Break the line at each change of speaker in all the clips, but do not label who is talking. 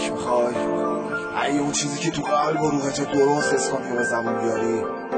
کمک میخوای؟ اگه اون چیزی که تو قلب و روحت درست حس کنی به زبون بیاری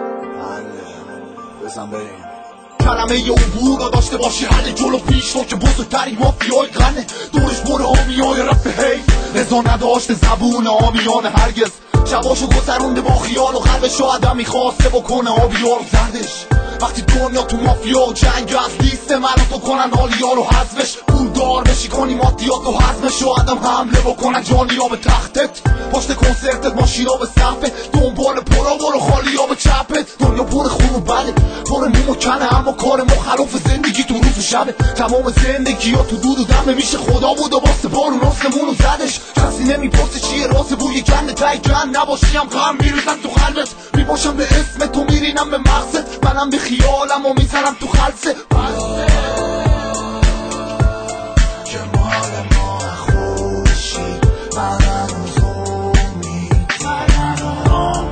بزن بریم.
کلمه اون بورا داشته باشی حل جلو پیش رو که بزرگترین مافیای قرنه، دورش پر آمیای رفت حیف، رضا نداشته زبون آمیانه هرگز، شباشو گذرونده با خیال و قلبش رو آدم میخواسته بکنه آبیار و زردش. وقتی دنیا تو مافیا و جنگ از لیست منو تو کنن حالیا رو حذفش، پولدار بشی کنی مادیات و حزمش و آدم حمله بکنن جانیا به تختت، پشت کنسرتت ماشینا به صفه، دنبال پرا برو خالیا به چپت. دنیا پر خون و بله، پر موم و کنه، اما کار مخالف زندگی تو روز و شبه. تمام زندگی ها تو دود و دم میشه خدا بود و واسه بارون آسمون و زدش. کسی نمیپرسه چیه راز بوی گنده، تای جن نباشیم غم میریزن تو قلبت، میباشم به اسم تو میرینم به مقصد، منم به خیالم و میزنم تو خلصه.
جمال ما خوشی منم زومی منم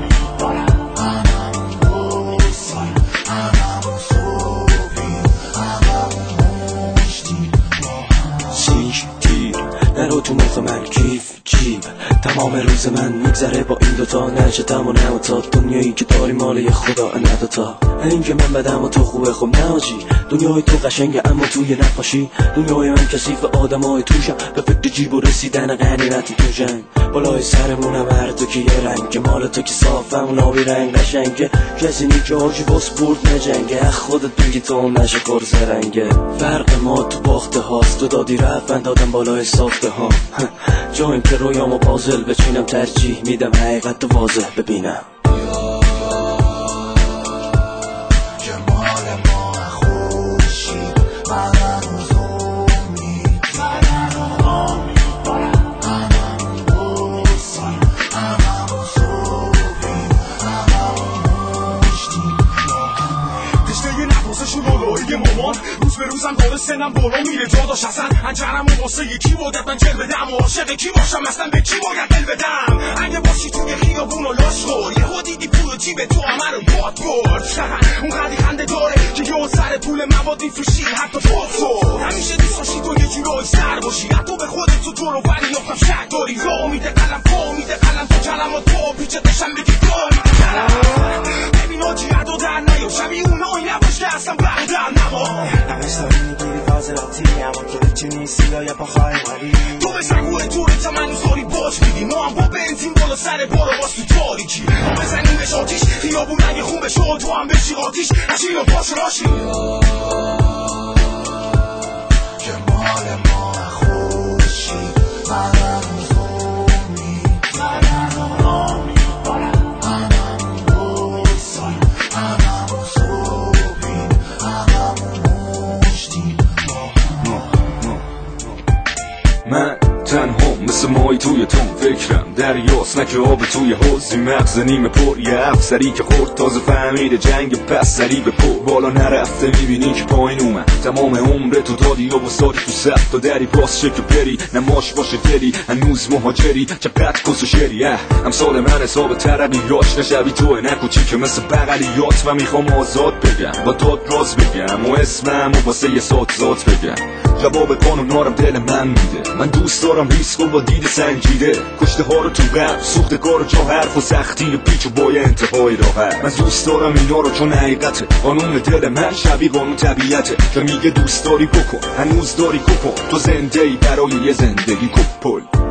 بوسی منم صوبی منم مشتی
سیک تیر نرو تو مخ من کیف جیب، تمام روز من میگذره با این دوتا، نشه تم و نه تا دنیایی که داری مال خدا نه دوتا. این که من بدم و تو خوبه خب نه آجی، دنیای تو قشنگه اما توی نقاشی، دنیای من کثیف آدمای توشم به فکر جیب و رسیدن غنیمتی تو جنگ، بالای سرمونم هر تو که یه رنگ، مال تو که صافم نابی رنگ قشنگه، کسی نی که آجی باس برد نجنگه، خودت بگی تو نشه کرز رنگه. فرق ما تو باخته هاست، تو دادی رفت دادم بالای ساخته ها، جایم که رویامو پازل بچینم ترجیح میدم حقیقت رو واضح ببینم.
جمال ما خوشی منم زومی منم بوسی منم صوبی منم مشتی.
تشنه نفسشون بالایی مامان، روز به روزم داره سنم بالا میره، جا داشت اصلا انجرم و واسه یکی باید من جل بدم و عاشق کی باشم اصلا به کی باید دل بدم. اگه باشی توی خیابون و لاش خور یه ها دیدی پول و جیب تو همه رو یاد برد، اون قدی خنده داره که یه سر پول مواد میفروشی حتی تو همیشه دوست داشتی تو یه جورایی سر باشی، حتی به خودت تو جلو ولی یافتم شک داری، راه میده قلم پا میده قلم تو کلمات پا پیچه دشم بگی دار میده کلم. ببین آجی عدو در نیا شبیه اونایی نباش که اصلا بردم نما،
همش داری میگیری فاضلاتی اما که هیچی نیستی یا پا خواهی ماری،
تو به سنگوه تورت هم هنوز داری باج میدی، ما هم با بنزین بالا سر بارا باز تو تاریکی، ما بزنیم بهش آتیش خیابون اگه خون بشه تو هم بشی آتیش نشین و پاش راشی.
جمال ما خوشی منم زومی منم بوسی منم صوبی منم مشتی.
من تنها مثل مای توی تون فکرم دریاست نه که آب توی حوضی، مغز نیمه پر یه افسری که خورد تازه فهمیده جنگ پس سری به پر بالا نرفته، میبینی که پایین اومد تمام عمر تو دادی و بساری تو سخت و دری باز شه که بری نماش باشه دلی هنوز مهاجری چقدر کس و شری امثال من حساب ترقیاش نشبی توه نکوچی که مثل بغلیات و میخوام آزاد بگم با داد راز بگم و اسمم و واسه یه سات ذات بگم، جواب قانونارم دل من میده، من دوست دارم ریسک و با دید سنجیده، کشته ها رو تو قلب سوخته کار جا حرف و سختی پیچ و بای انتهای راحت، من دوست دارم اینا رو چون حقیقته، قانون دل من شبیه قانون طبیعته که میگه دوست داری بکن هنوز داری کپن، تو زنده ای برای یه زندگی کپل.